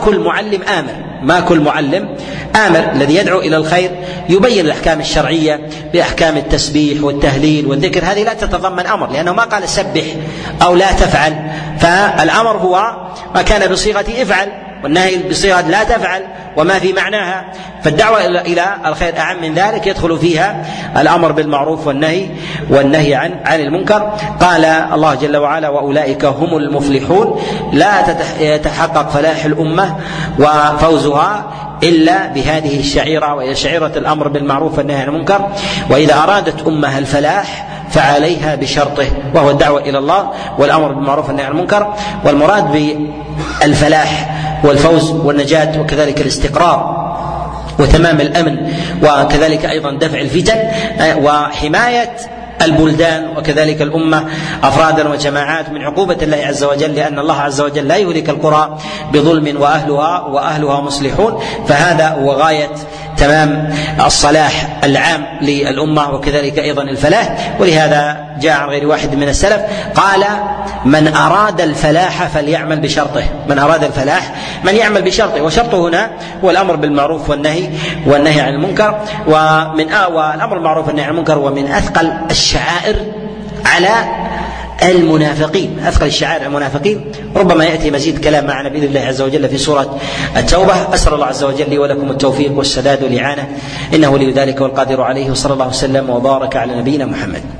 كل معلم آمر الذي يدعو إلى الخير يبين الأحكام الشرعية بأحكام التسبيح والتهليل والذكر، هذه لا تتضمن أمر، لأنه ما قال سبح أو لا تفعل، فالأمر هو ما كان بصيغة افعل، والنهي بصيغة لا تفعل وما في معناها. فالدعوة إلى الخير أعم من ذلك، يدخل فيها الأمر بالمعروف والنهي عن المنكر. قال الله جل وعلا وأولئك هم المفلحون، لا يتحقق فلاح الأمة وفوزها إلا بهذه الشعيرة، وهي شعيرة الأمر بالمعروف والنهي عن المنكر. وإذا أرادت أمة الفلاح فعليها بشرطه، وهو الدعوة إلى الله والأمر بالمعروف والنهي عن المنكر. والمراد بالفلاح والفوز والنجاة وكذلك الاستقرار وتمام الأمن، وكذلك أيضا دفع الفتن وحماية البلدان وكذلك الأمة أفرادا وجماعات من عقوبة الله عز وجل، لأن الله عز وجل لا يهلك القرى بظلم وأهلها مصلحون. فهذا هو غاية تمام الصلاح العام للأمة وكذلك أيضا الفلاح. ولهذا جاء عن غير واحد من السلف قال من أراد الفلاح فليعمل بشرطه، من يعمل بشرطه، وشرطه هنا هو الأمر بالمعروف والنهي عن المنكر. والأمر بالمعروف والنهي عن المنكر ومن أثقل الشعائر على المنافقين، ربما يأتي مزيد كلام معنا بإذن الله عز وجل في سورة التوبة. أسأل الله عز وجل لي ولكم التوفيق والسداد والإعانة، إنه ولي ذلك والقادر عليه، وصلى الله وسلم وبارك على نبينا محمد.